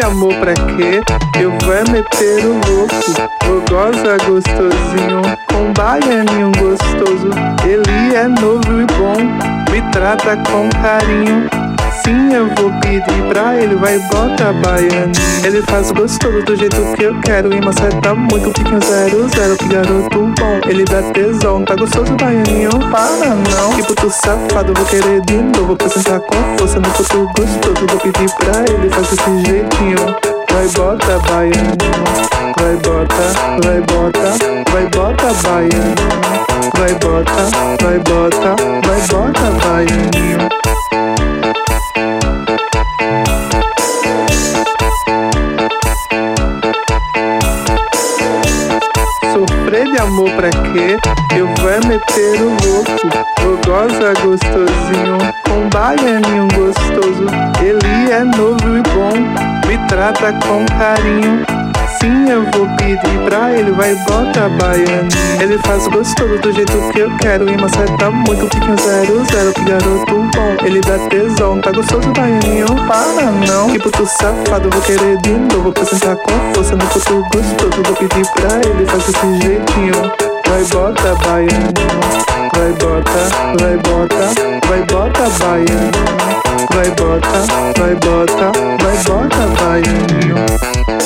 amor pra quê? Eu vou meter o louco. Eu goza gostosinho, com baianinho gostoso. Ele é novo e bom, me trata com carinho. Sim, eu vou pedir pra ele, vai bota baianinho. Ele faz gostoso do jeito que eu quero e maceta muito, piquinho 00, que garoto bom. Ele dá tesão, tá gostoso baianinho, para não. Que puto safado, vou querer de novo, pra sentar com força no puto gostoso. Vou pedir pra ele, faz desse jeitinho. Vai bota baianinho, vai bota, vai bota, vai bota baianinho. Vai bota, vai bota, vai bota baianinho. Sofrer de amor pra quê? Eu vou meter o louco. Eu goza gostosinho, com baianinho gostoso. Ele é novo e bom, me trata com carinho. Sim, eu vou pedir pra ele, vai bota baianinho. Ele faz gostoso do jeito que eu quero e maceta muito, piquinho 00, que garoto bom. Ele dá tesão, tá gostoso baianinho, para não. Que puto safado, vou querer de novo, pra sentar com força no puto gostoso. Vou pedir pra ele, faz desse jeitinho. Vai bota baianinho, vai bota, vai bota, vai bota baianinho. Vai bota, vai bota, vai bota baianinho.